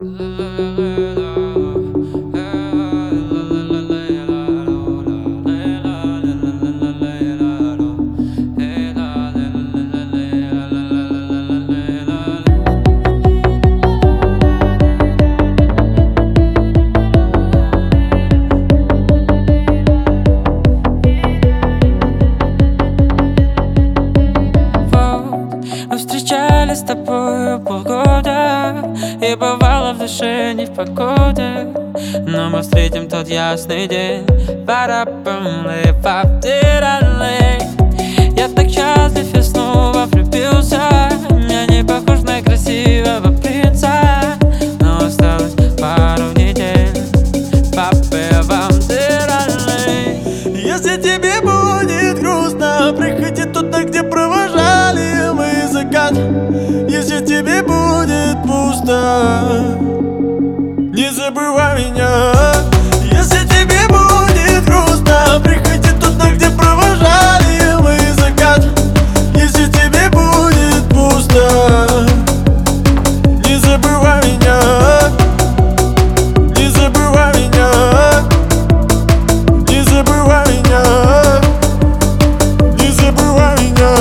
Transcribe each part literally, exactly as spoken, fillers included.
Мы встречались с тобою полгода, и бывало в душе не в погоде, но мы встретим тот ясный день. Я так счастлив, я снова влюбился. Я не похож на красивого принца, но осталось пару недель. Если тебе будет грустно, приходи туда, где провожали мы закат. Если тебе будет пусто, не забывай меня. Если тебе будет грустно, приходи туда, где провожали мы закат. Если тебе будет пусто, не забывай меня. Не забывай меня. Не забывай меня. Не забывай меня.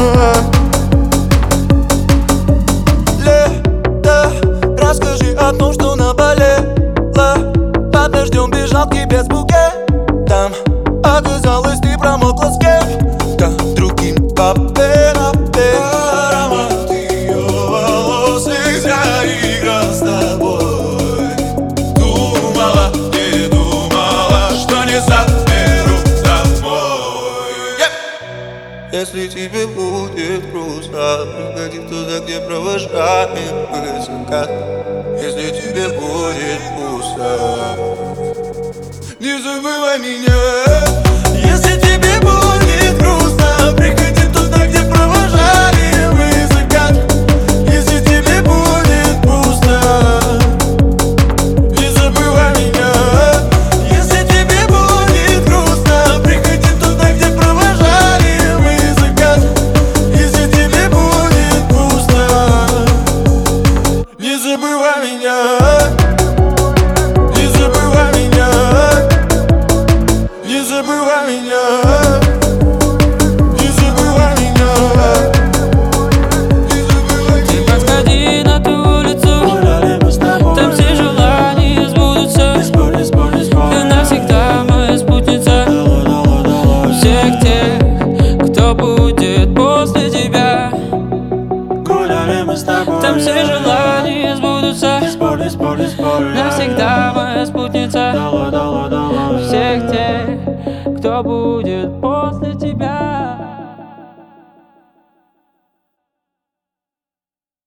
Лето, расскажи о том, что наболело. Под дождем бежал к тебе с букетом. Оказалось, ты промокла с кем-то другим. Папе-рапе. Аромат ее волос и заиграл с тобой. Думала, не думала, что не заберу домой. yeah. Если тебе будет грустно, приходи туда, где провожаем мы закат. Если тебе будет пусто, не забывай меня. Если тебе будет грустно, приходи туда, где провожали мы закат. Если тебе будет пусто, не забывай меня. Если тебе будет грустно, приходи туда, где провожали мы закат. Если тебе будет пусто, не забывай меня. Не забывай меня. Не забывай меня. Не забывай меня. Не забывай Ты меня. подходи на ту улицу, там все желания сбудутся. Ты навсегда моя спутница. Всех тех, кто будет после тебя, Гуляли мы с тобой. там все желания сбудутся. Навсегда моя спутница. Всех тех, кто будет после тебя.